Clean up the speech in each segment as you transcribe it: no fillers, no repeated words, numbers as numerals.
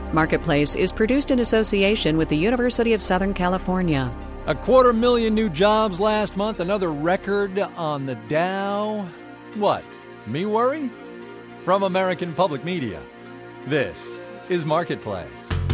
Marketplace is produced in association with the University of Southern California. 250,000 new jobs last month, another record on the Dow. What? Me worry? From American Public Media, this is Marketplace.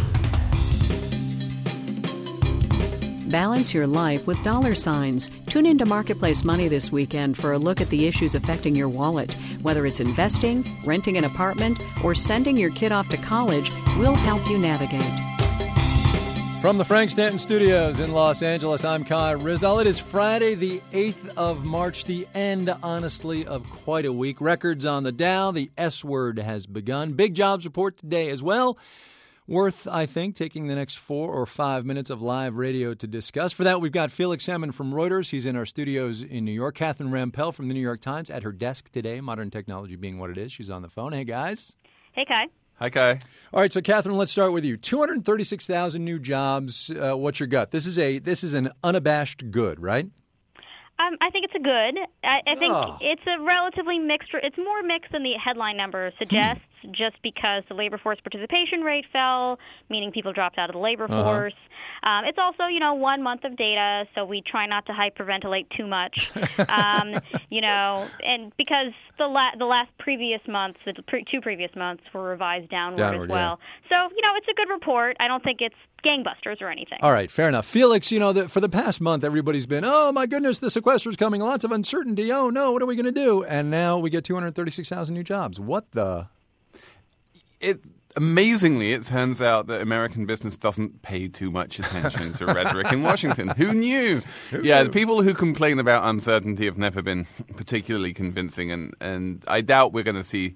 Balance your life with dollar signs. Tune into Marketplace Money this weekend for a look at the issues affecting your wallet. Whether it's investing, renting an apartment, or sending your kid off to college, we'll help you navigate. From the Frank Stanton Studios in Los Angeles, I'm Kai Ryssdal. It is Friday, the 8th of March, the end, honestly, of quite a week. Records on the Dow. The S word has begun. Big jobs report today as well. Worth, I think, taking the next 4 or 5 minutes of live radio to discuss. For that, we've got Felix Salmon from Reuters. He's in our studios in New York. Catherine Rampell from the New York Times at her desk today, modern technology being what it is. She's on the phone. Hey, guys. Hey, Kai. Hi, Kai. All right, so Catherine, let's start with you. 236,000 new jobs. What's your gut? This is an unabashed good, right? I think it's a good. I think it's a relatively mixed. It's more mixed than the headline number suggests, just because the labor force participation rate fell, meaning people dropped out of the labor force. It's also, 1 month of data, so we try not to hyperventilate too much. And because the last previous months, the two previous months were revised downward as well. Yeah. So, it's a good report. I don't think it's gangbusters or anything. All right, fair enough. Felix, for the past month, everybody's been, oh, my goodness, the sequester's coming, lots of uncertainty. Oh, no, what are we going to do? And now we get 236,000 new jobs. What the? Amazingly, it turns out that American business doesn't pay too much attention to rhetoric in Washington. Who knew? The people who complain about uncertainty have never been particularly convincing, and I doubt we're going to see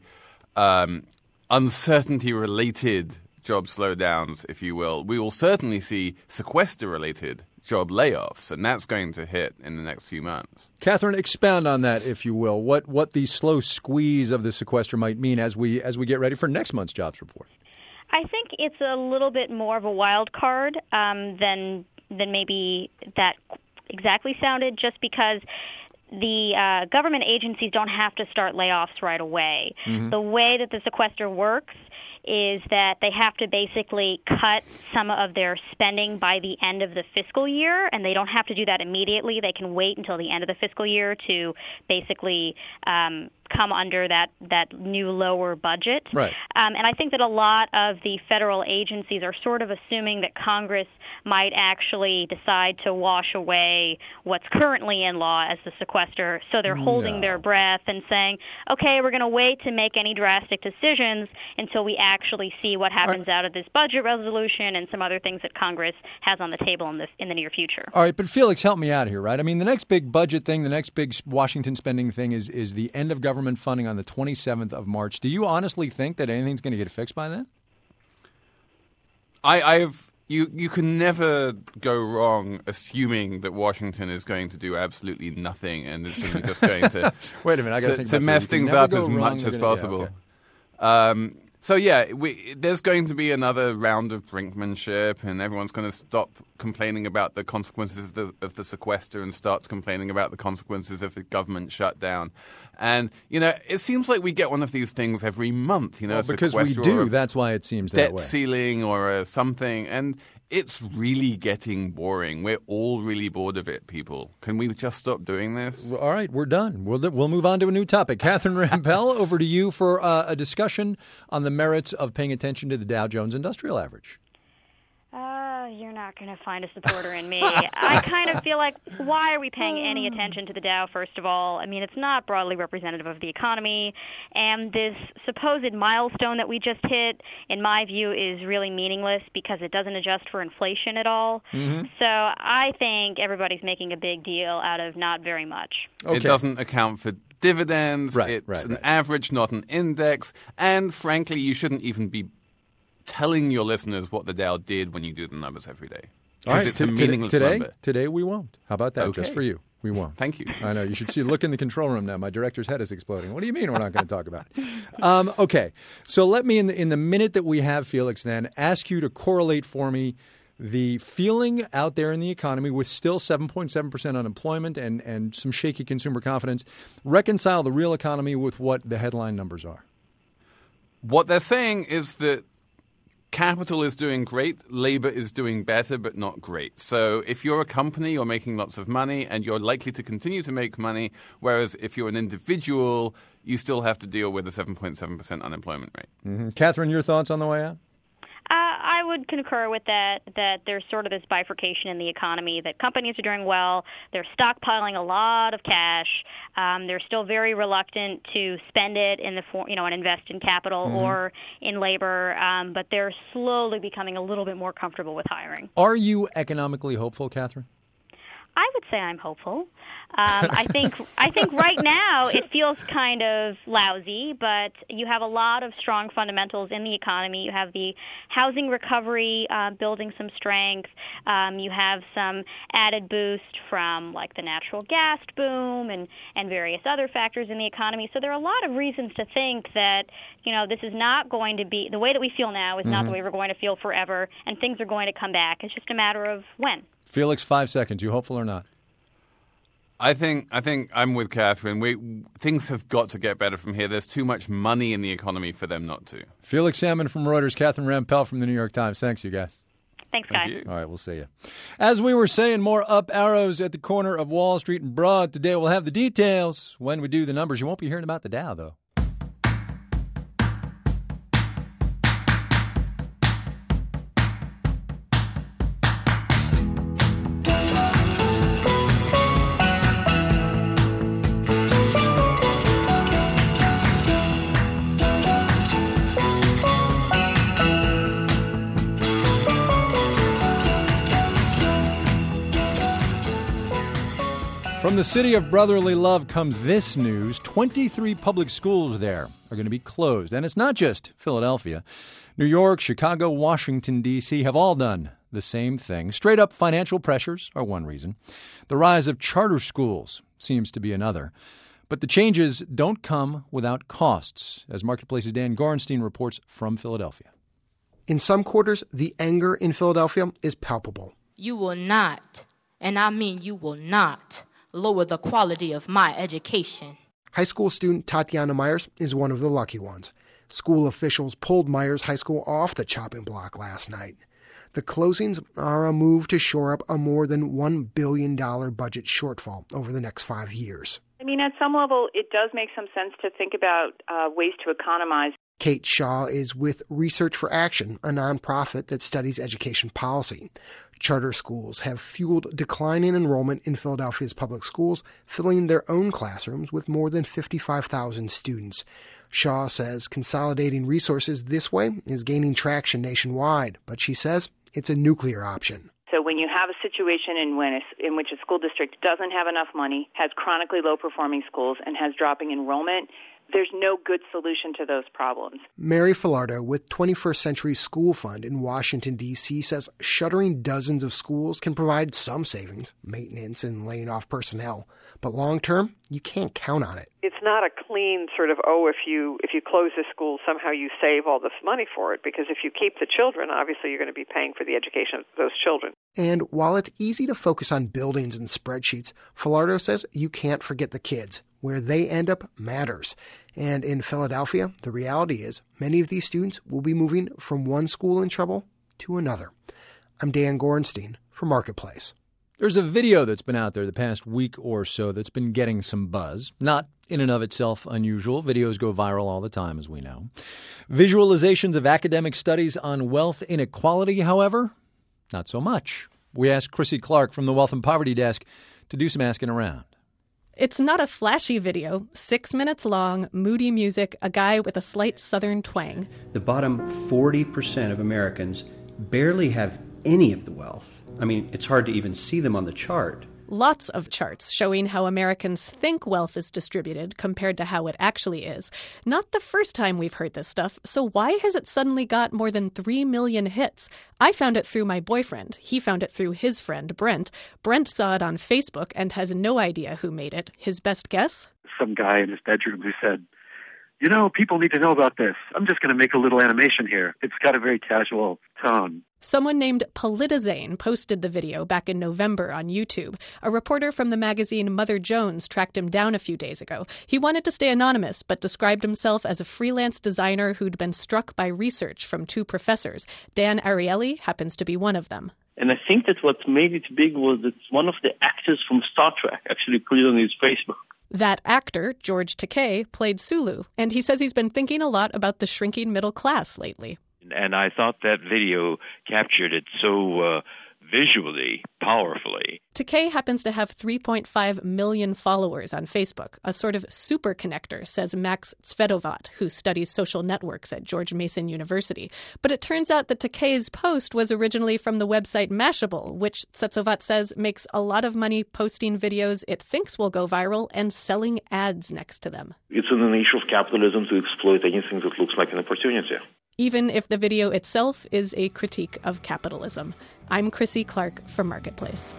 uncertainty-related job slowdowns, if you will. We will certainly see sequester-related job layoffs, and that's going to hit in the next few months. Catherine, expound on that, if you will. What the slow squeeze of the sequester might mean as we get ready for next month's jobs report. I think it's a little bit more of a wild card than maybe that exactly sounded, just because the government agencies don't have to start layoffs right away. Mm-hmm. The way that the sequester works is that they have to basically cut some of their spending by the end of the fiscal year, and they don't have to do that immediately. They can wait until the end of the fiscal year to basically come under that new lower budget. Right. And I think that a lot of the federal agencies are sort of assuming that Congress might actually decide to wash away what's currently in law as the sequester. So they're holding their breath and saying, okay, we're going to wait to make any drastic decisions until we actually see what happens out of this budget resolution and some other things that Congress has on the table in the near future. All right, but Felix, help me out here, right? I mean, the next big budget thing, the next big Washington spending thing is the end of government funding on the 27th of March. Do you honestly think that anything's going to get fixed by then? You can never go wrong assuming that Washington is going to do absolutely nothing and is just going to wait a minute, I got to think to mess things up as much as possible. Yeah, okay. So there's going to be another round of brinkmanship, and everyone's going to stop complaining about the consequences of the sequester and start complaining about the consequences of the government shutdown. And it seems like we get one of these things every month. Because we do. That's why it seems that way. Debt ceiling or something, and it's really getting boring. We're all really bored of it, people. Can we just stop doing this? All right, we're done. We'll move on to a new topic. Catherine Rampell, over to you for a discussion on the merits of paying attention to the Dow Jones Industrial Average. You're not going to find a supporter in me. I kind of feel like, why are we paying any attention to the Dow, first of all? I mean, it's not broadly representative of the economy, and this supposed milestone that we just hit, in my view, is really meaningless because it doesn't adjust for inflation at all. Mm-hmm. So I think everybody's making a big deal out of not very much. Okay. It doesn't account for dividends. It's an average, not an index. And frankly, you shouldn't even be telling your listeners what the Dow did when you do the numbers every day. Because it's a meaningless number. Today we won't. How about that? Okay. Just for you. We won't. Thank you. I know. You should see. Look in the control room now. My director's head is exploding. What do you mean we're not going to talk about it? Okay. So let me, in the minute that we have, Felix, then, ask you to correlate for me the feeling out there in the economy with still 7.7% unemployment and some shaky consumer confidence. Reconcile the real economy with what the headline numbers are. What they're saying is that capital is doing great, labor is doing better, but not great. So if you're a company, you're making lots of money, and you're likely to continue to make money, whereas if you're an individual, you still have to deal with a 7.7% unemployment rate. Mm-hmm. Catherine, your thoughts on the way out? I would concur with that there's sort of this bifurcation in the economy, that companies are doing well, they're stockpiling a lot of cash, they're still very reluctant to spend it in the form, and invest in capital or in labor, but they're slowly becoming a little bit more comfortable with hiring. Are you economically hopeful, Catherine? I would say I'm hopeful. I think right now it feels kind of lousy, but you have a lot of strong fundamentals in the economy. You have the housing recovery building some strength. You have some added boost from like the natural gas boom and various other factors in the economy. So there are a lot of reasons to think that this is not going to be the way that we feel now is not the way we're going to feel forever, and things are going to come back. It's just a matter of when. Felix, 5 seconds. You hopeful or not? I think I'm with Catherine. Things have got to get better from here. There's too much money in the economy for them not to. Felix Salmon from Reuters, Catherine Rampell from the New York Times. Thanks, you guys. Thanks, guys. Thank you. All right, we'll see you. As we were saying, more up arrows at the corner of Wall Street and Broad. Today we'll have the details when we do the numbers. You won't be hearing about the Dow, though. From the city of brotherly love comes this news. 23 public schools there are going to be closed. And it's not just Philadelphia. New York, Chicago, Washington, D.C. have all done the same thing. Straight up financial pressures are one reason. The rise of charter schools seems to be another. But the changes don't come without costs, as Marketplace's Dan Gorenstein reports from Philadelphia. In some quarters, the anger in Philadelphia is palpable. You will not, and I mean you will not, lower the quality of my education. High school student Tatiana Myers is one of the lucky ones. School officials pulled Myers High School off the chopping block last night. The closings are a move to shore up a more than $1 billion budget shortfall over the next 5 years. I mean, at some level, it does make some sense to think about ways to economize. Kate Shaw is with Research for Action, a nonprofit that studies education policy. Charter schools have fueled declining enrollment in Philadelphia's public schools, filling their own classrooms with more than 55,000 students. Shaw says consolidating resources this way is gaining traction nationwide, but she says it's a nuclear option. So when you have a situation in which a school district doesn't have enough money, has chronically low-performing schools, and has dropping enrollment, there's no good solution to those problems. Mary Filardo with 21st Century School Fund in Washington, D.C. says shuttering dozens of schools can provide some savings, maintenance, and laying off personnel. But long-term, you can't count on it. It's not a clean sort of, if you close this school, somehow you save all this money for it. Because if you keep the children, obviously you're going to be paying for the education of those children. And while it's easy to focus on buildings and spreadsheets, Filardo says you can't forget the kids. Where they end up matters. And in Philadelphia, the reality is many of these students will be moving from one school in trouble to another. I'm Dan Gorenstein for Marketplace. There's a video that's been out there the past week or so that's been getting some buzz. Not in and of itself unusual. Videos go viral all the time, as we know. Visualizations of academic studies on wealth inequality, however, not so much. We asked Chrissy Clark from the Wealth and Poverty Desk to do some asking around. It's not a flashy video, 6 minutes long, moody music, a guy with a slight southern twang. The bottom 40% of Americans barely have any of the wealth. I mean, it's hard to even see them on the chart. Lots of charts showing how Americans think wealth is distributed compared to how it actually is. Not the first time we've heard this stuff, so why has it suddenly got more than 3 million hits? I found it through my boyfriend. He found it through his friend, Brent. Brent saw it on Facebook and has no idea who made it. His best guess? Some guy in his bedroom who said, people need to know about this. I'm just going to make a little animation here. It's got a very casual tone. Someone named Politizane posted the video back in November on YouTube. A reporter from the magazine Mother Jones tracked him down a few days ago. He wanted to stay anonymous, but described himself as a freelance designer who'd been struck by research from 2 professors. Dan Ariely happens to be one of them. And I think that what made it big was that one of the actors from Star Trek actually put it on his Facebook. That actor, George Takei, played Sulu, and he says he's been thinking a lot about the shrinking middle class lately. And I thought that video captured it so visually, powerfully. Takei happens to have 3.5 million followers on Facebook, a sort of super connector, says Max Tsvedovat, who studies social networks at George Mason University. But it turns out that Takei's post was originally from the website Mashable, which Tsvedovat says makes a lot of money posting videos it thinks will go viral and selling ads next to them. It's in the nature of capitalism to exploit anything that looks like an opportunity. Even if the video itself is a critique of capitalism. I'm Chrissy Clark for Marketplace.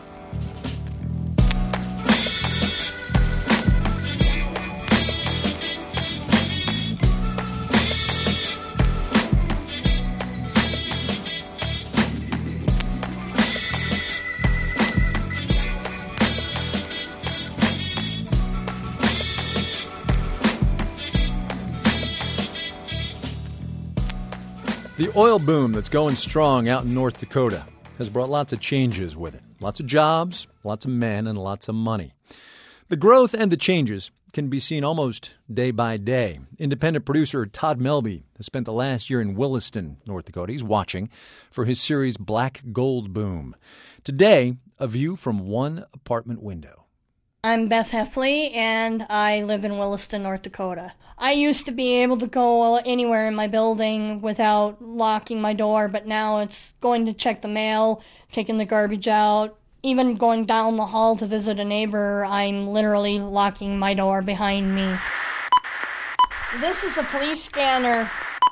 The oil boom that's going strong out in North Dakota has brought lots of changes with it. Lots of jobs, lots of men, and lots of money. The growth and the changes can be seen almost day by day. Independent producer Todd Melby has spent the last year in Williston, North Dakota. He's watching for his series Black Gold Boom. Today, a view from one apartment window. I'm Beth Heffley, and I live in Williston, North Dakota. I used to be able to go anywhere in my building without locking my door, but now it's going to check the mail, taking the garbage out, even going down the hall to visit a neighbor. I'm literally locking my door behind me. This is a police scanner.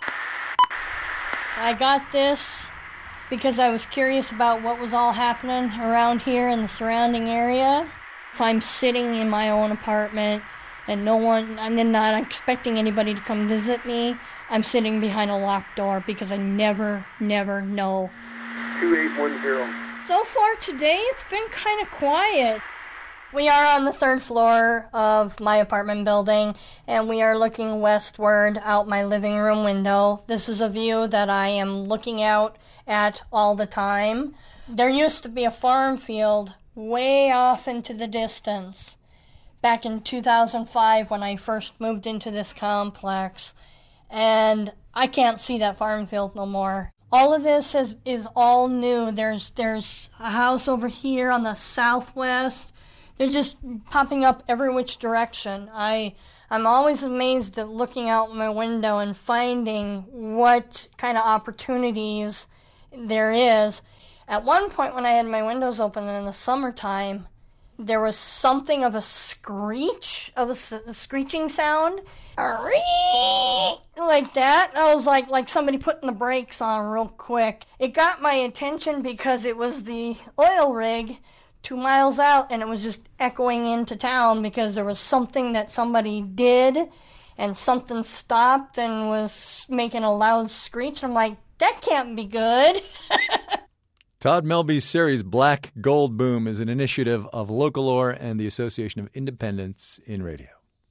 I got this because I was curious about what was all happening around here in the surrounding area. If I'm sitting in my own apartment and I'm not expecting anybody to come visit me, I'm sitting behind a locked door because I never know. 2810. So far today, it's been kind of quiet. We are on the 3rd floor of my apartment building, and we are looking westward out my living room window. This is a view that I am looking out at all the time. There used to be a farm field way off into the distance back in 2005 when I first moved into this complex, and I can't see that farm field no more. All of this is all new. There's a house over here on the southwest. They're just popping up every which direction. I'm always amazed at looking out my window and finding what kind of opportunities there is. At one point when I had my windows open in the summertime, there was something of a screech, of a screeching sound. Like that. I was like somebody putting the brakes on real quick. It got my attention because it was the oil rig 2 miles out, and it was just echoing into town because there was something that somebody did, and something stopped and was making a loud screech. I'm like, that can't be good. Todd Melby's series Black Gold Boom is an initiative of Localore and the Association of Independents in Radio.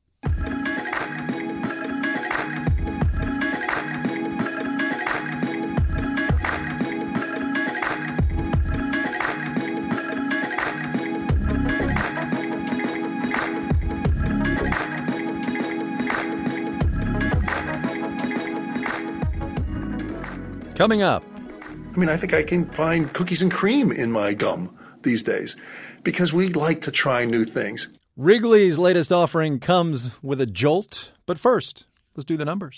Coming up. I think I can find cookies and cream in my gum these days because we like to try new things. Wrigley's latest offering comes with a jolt. But first, let's do the numbers.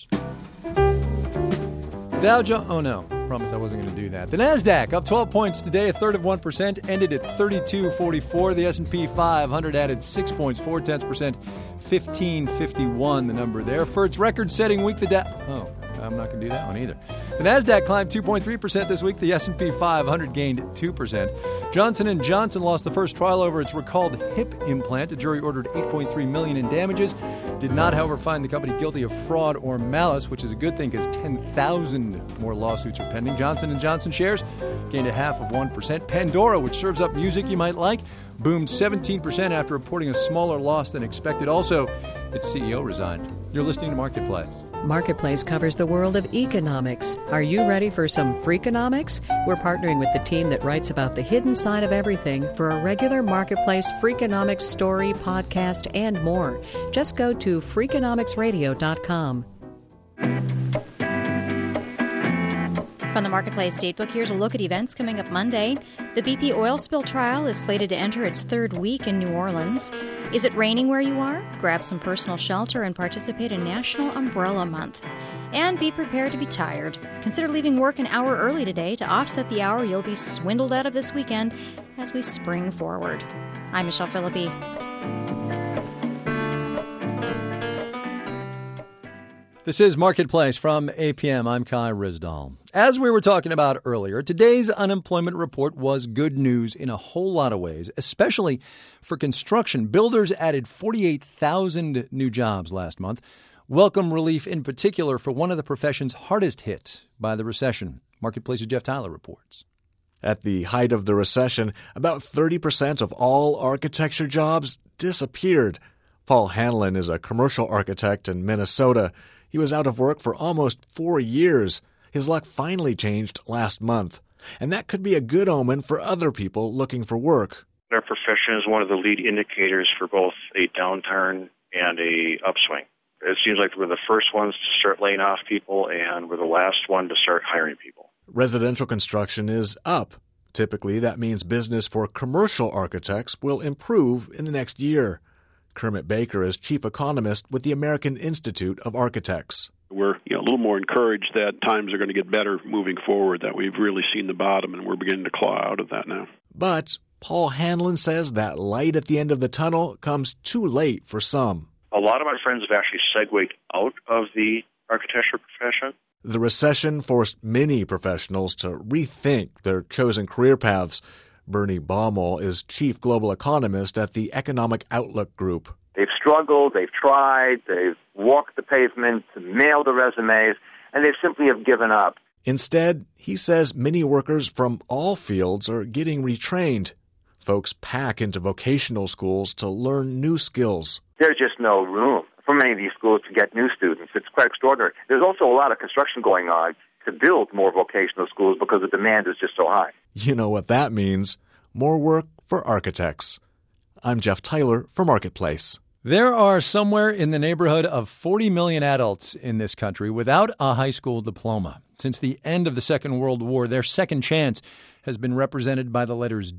Dow Jones. Oh, no. Promised I wasn't going to do that. The NASDAQ up 12 points today, 1/3%, ended at 3244. The S&P 500 added 6 points, 0.4%, 1551, the number there. For its record-setting week, the Dow... Oh. I'm not going to do that one either. The Nasdaq climbed 2.3% this week. The S&P 500 gained 2%. Johnson & Johnson lost the first trial over its recalled hip implant. A jury ordered $8.3 million in damages. Did not, however, find the company guilty of fraud or malice, which is a good thing because 10,000 more lawsuits are pending. Johnson & Johnson shares gained 0.5%. Pandora, which serves up music you might like, boomed 17% after reporting a smaller loss than expected. Also, its CEO resigned. You're listening to Marketplace. Marketplace covers the world of economics. Are you ready for some Freakonomics? We're partnering with the team that writes about the hidden side of everything for a regular Marketplace Freakonomics story, podcast, and more. Just go to Freakonomicsradio.com. From the Marketplace Datebook, here's a look at events coming up Monday. The BP oil spill trial is slated to enter its third week in New Orleans. Is it raining where you are? Grab some personal shelter and participate in National Umbrella Month. And be prepared to be tired. Consider leaving work an hour early today to offset the hour you'll be swindled out of this weekend as we spring forward. I'm Michelle Philippi. This is Marketplace from APM. I'm Kai Ryssdal. As we were talking about earlier, today's unemployment report was good news in a whole lot of ways, especially for construction. Builders added 48,000 new jobs last month. Welcome relief in particular for one of the professions hardest hit by the recession. Marketplace's Jeff Tyler reports. At the height of the recession, about 30% of all architecture jobs disappeared. Paul Hanlon is a commercial architect in Minnesota. He was out of work for almost 4 years. His luck finally changed last month. And that could be a good omen for other people looking for work. Our profession is one of the lead indicators for both a downturn and a upswing. It seems like we're the first ones to start laying off people, and we're the last one to start hiring people. Residential construction is up. Typically, that means business for commercial architects will improve in the next year. Kermit Baker is chief economist with the American Institute of Architects. We're a little more encouraged that times are going to get better moving forward, that we've really seen the bottom and we're beginning to claw out of that now. But Paul Hanlon says that light at the end of the tunnel comes too late for some. A lot of my friends have actually segued out of the architecture profession. The recession forced many professionals to rethink their chosen career paths. Bernie Baumol is chief global economist at the Economic Outlook Group. They've struggled, they've tried, they've walked the pavement, mailed the resumes, and they simply have given up. Instead, he says many workers from all fields are getting retrained. Folks pack into vocational schools to learn new skills. There's just no room for many of these schools to get new students. It's quite extraordinary. There's also a lot of construction going on to build more vocational schools because the demand is just so high. You know what that means. More work for architects. I'm Jeff Tyler for Marketplace. There are somewhere in the neighborhood of 40 million adults in this country without a high school diploma. Since the end of the Second World War, their second chance has been represented by the letters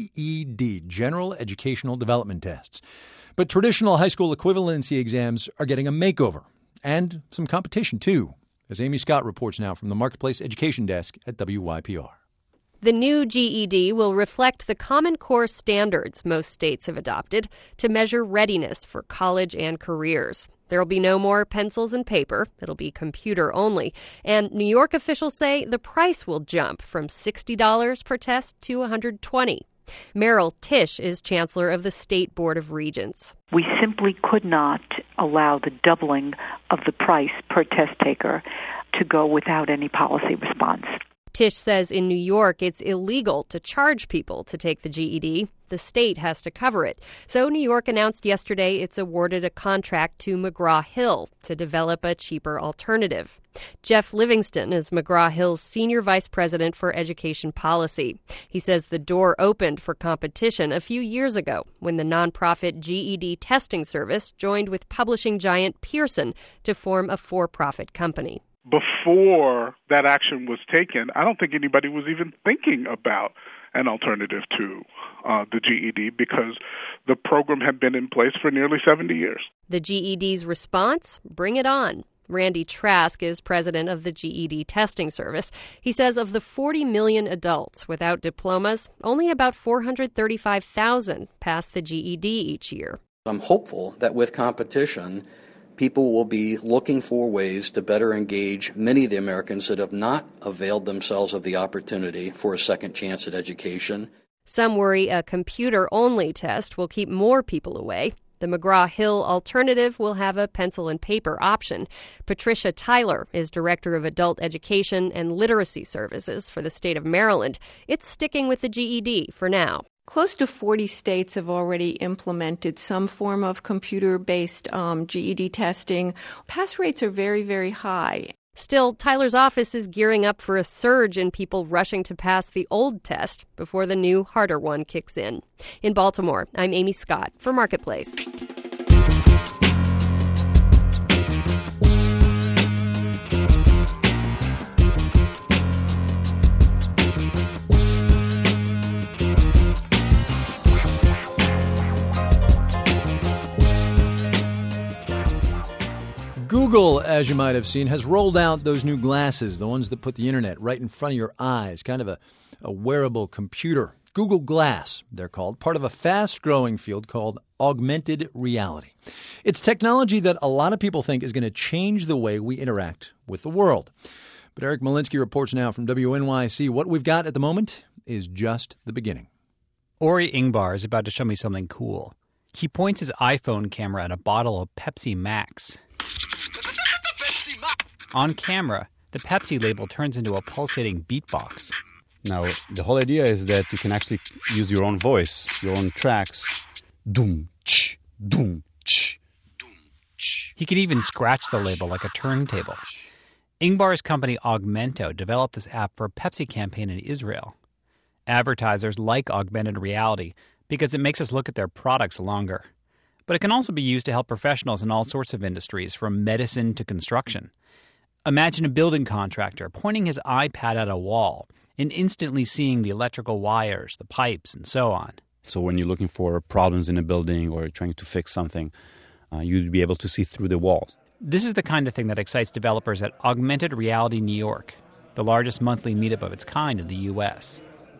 GED, General Educational Development Tests. But traditional high school equivalency exams are getting a makeover, and some competition, too, as Amy Scott reports now from the Marketplace Education Desk at WYPR. The new GED will reflect the Common Core standards most states have adopted to measure readiness for college and careers. There will be no more pencils and paper. It'll be computer only. And New York officials say the price will jump from $60 per test to $120. Meryl Tisch is chancellor of the State Board of Regents. We simply could not allow the doubling of the price per test taker to go without any policy response. Tisch says in New York it's illegal to charge people to take the GED. The state has to cover it. So New York announced yesterday it's awarded a contract to McGraw-Hill to develop a cheaper alternative. Jeff Livingston is McGraw-Hill's senior vice president for education policy. He says the door opened for competition a few years ago when the nonprofit GED testing service joined with publishing giant Pearson to form a for-profit company. Before that action was taken, I don't think anybody was even thinking about an alternative to the GED because the program had been in place for nearly 70 years. The GED's response? Bring it on. Randy Trask is president of the GED testing service. He says of the 40 million adults without diplomas, only about 435,000 pass the GED each year. I'm hopeful that with competition, people will be looking for ways to better engage many of the Americans that have not availed themselves of the opportunity for a second chance at education. Some worry a computer-only test will keep more people away. The McGraw-Hill alternative will have a pencil and paper option. Patricia Tyler is Director of Adult Education and Literacy Services for the state of Maryland. It's sticking with the GED for now. Close to 40 states have already implemented some form of computer-based GED testing. Pass rates are very, very high. Still, Tyler's office is gearing up for a surge in people rushing to pass the old test before the new, harder one kicks in. In Baltimore, I'm Amy Scott for Marketplace. Google, as you might have seen, has rolled out those new glasses, the ones that put the internet right in front of your eyes, kind of a wearable computer. Google Glass, they're called, part of a fast-growing field called augmented reality. It's technology that a lot of people think is going to change the way we interact with the world. But Eric Molinsky reports now from WNYC. What we've got at the moment is just the beginning. Ori Ingbar is about to show me something cool. He points his iPhone camera at a bottle of Pepsi Max. On camera, the Pepsi label turns into a pulsating beatbox. Now, the whole idea is that you can actually use your own voice, your own tracks. Doom, ch, doom, ch, doom, ch. He can even scratch the label like a turntable. Ingbar's company Augmento developed this app for a Pepsi campaign in Israel. Advertisers like augmented reality because it makes us look at their products longer. But it can also be used to help professionals in all sorts of industries, from medicine to construction. Imagine a building contractor pointing his iPad at a wall and instantly seeing the electrical wires, the pipes, and so on. So when you're looking for problems in a building or trying to fix something, you'd be able to see through the walls. This is the kind of thing that excites developers at Augmented Reality New York, the largest monthly meetup of its kind in the U.S.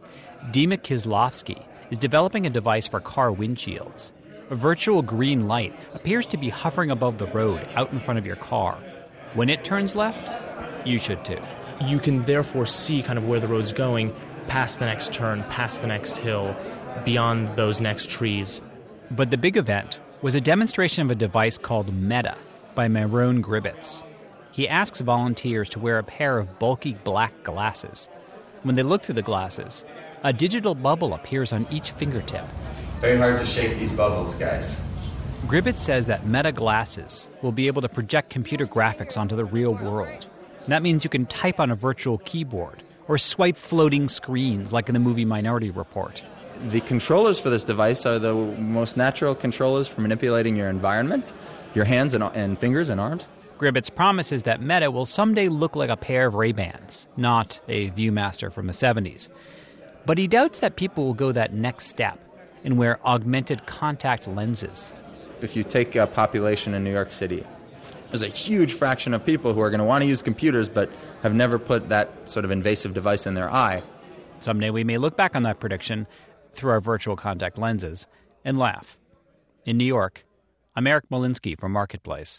Dima Kislovsky is developing a device for car windshields. A virtual green light appears to be hovering above the road out in front of your car. When it turns left, you should too. You can therefore see kind of where the road's going, past the next turn, past the next hill, beyond those next trees. But the big event was a demonstration of a device called Meta by Myron Gribbets. He asks volunteers to wear a pair of bulky black glasses. When they look through the glasses, a digital bubble appears on each fingertip. Very hard to shake these bubbles, guys. Gribbets says that Meta glasses will be able to project computer graphics onto the real world. That means you can type on a virtual keyboard or swipe floating screens like in the movie Minority Report. The controllers for this device are the most natural controllers for manipulating your environment, your hands and fingers and arms. Gribbets promises that Meta will someday look like a pair of Ray-Bans, not a Viewmaster from the 70s. But he doubts that people will go that next step and wear augmented contact lenses. If you take a population in New York City, there's a huge fraction of people who are going to want to use computers but have never put that sort of invasive device in their eye. Someday we may look back on that prediction through our virtual contact lenses and laugh. In New York, I'm Eric Molinsky from Marketplace.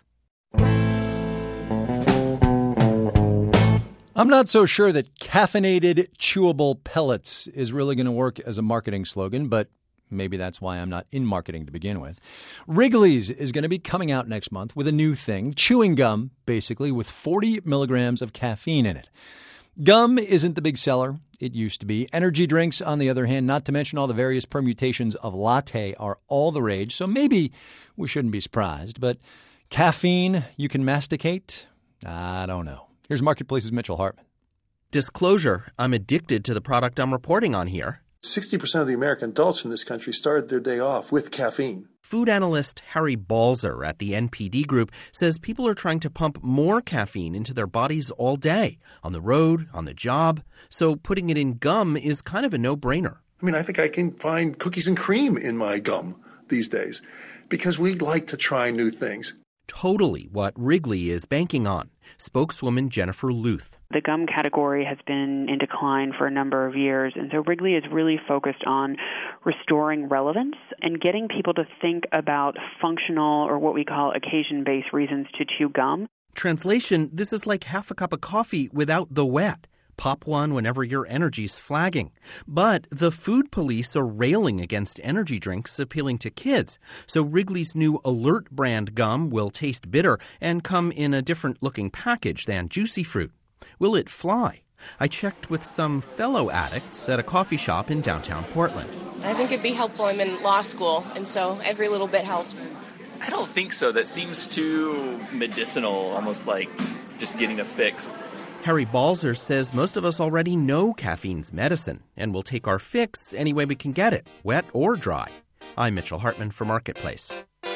I'm not so sure that caffeinated chewable pellets is really going to work as a marketing slogan, but maybe that's why I'm not in marketing to begin with. Wrigley's is going to be coming out next month with a new thing, chewing gum, basically, with 40 milligrams of caffeine in it. Gum isn't the big seller. It used to be. Energy drinks, on the other hand, not to mention all the various permutations of latte, are all the rage, so maybe we shouldn't be surprised. But caffeine you can masticate? I don't know. Here's Marketplace's Mitchell Hartman. Disclosure, I'm addicted to the product I'm reporting on here. 60% of the American adults in this country started their day off with caffeine. Food analyst Harry Balzer at the NPD Group says people are trying to pump more caffeine into their bodies all day, on the road, on the job, so putting it in gum is kind of a no-brainer. I mean, I think I can find cookies and cream in my gum these days because we like to try new things. Totally what Wrigley is banking on. Spokeswoman Jennifer Luth. The gum category has been in decline for a number of years, and so Wrigley is really focused on restoring relevance and getting people to think about functional or what we call occasion-based reasons to chew gum. Translation, this is like half a cup of coffee without the wet. Pop one whenever your energy's flagging. But the food police are railing against energy drinks appealing to kids. So Wrigley's new Alert brand gum will taste bitter and come in a different-looking package than Juicy Fruit. Will it fly? I checked with some fellow addicts at a coffee shop in downtown Portland. I think it'd be helpful. I'm in law school, and so every little bit helps. I don't think so. That seems too medicinal, almost like just getting a fix. Harry Balzer says most of us already know caffeine's medicine and will take our fix any way we can get it, wet or dry. I'm Mitchell Hartman for Marketplace.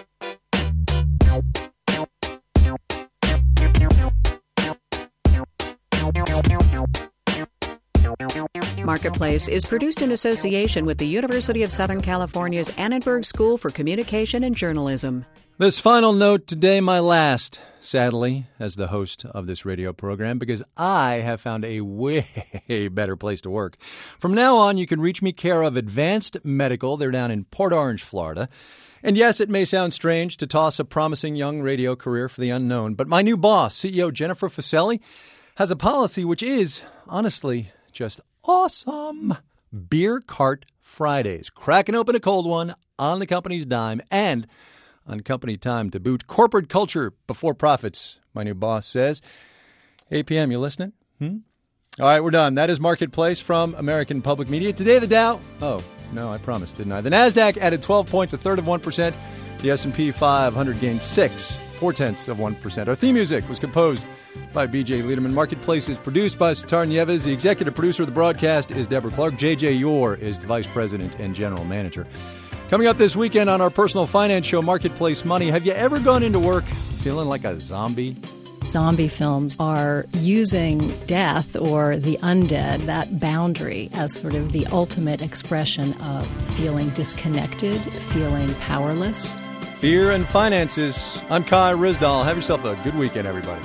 Marketplace is produced in association with the University of Southern California's Annenberg School for Communication and Journalism. This final note today, my last, sadly, as the host of this radio program, because I have found a way better place to work. From now on, you can reach me care of Advanced Medical. They're down in Port Orange, Florida. And yes, it may sound strange to toss a promising young radio career for the unknown, but my new boss, CEO Jennifer Fuselli, has a policy which is, honestly, just awesome. Beer Cart Fridays. Cracking open a cold one on the company's dime and on company time to boot. Corporate culture before profits, my new boss says. 8 p.m., you listening? All right, we're done. That is Marketplace from American Public Media. Today, the Dow. Oh, no, I promised, didn't I? The NASDAQ added 12 points, a third of 1%. The S&P 500 gained 0.6%. Our theme music was composed by B.J. Liederman. Marketplace is produced by Sitar Nieves. The executive producer of the broadcast is Deborah Clark. J.J. Yore is the vice president and general manager. Coming up this weekend on our personal finance show, Marketplace Money, have you ever gone into work feeling like a zombie? Zombie films are using death or the undead, that boundary, as sort of the ultimate expression of feeling disconnected, feeling powerless. Fear and finances. I'm Kai Ryssdal. Have yourself a good weekend, everybody.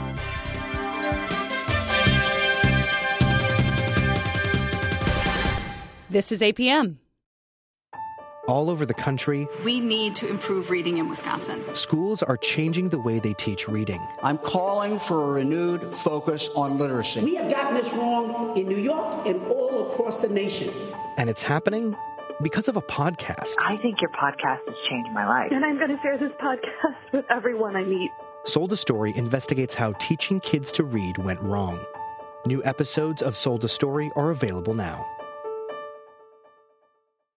This is APM. All over the country, we need to improve reading in Wisconsin. Schools are changing the way they teach reading. I'm calling for a renewed focus on literacy. We have gotten this wrong in New York and all across the nation. And it's happening because of a podcast. I think your podcast has changed my life. And I'm going to share this podcast with everyone I meet. Sold a Story investigates how teaching kids to read went wrong. New episodes of Sold a Story are available now.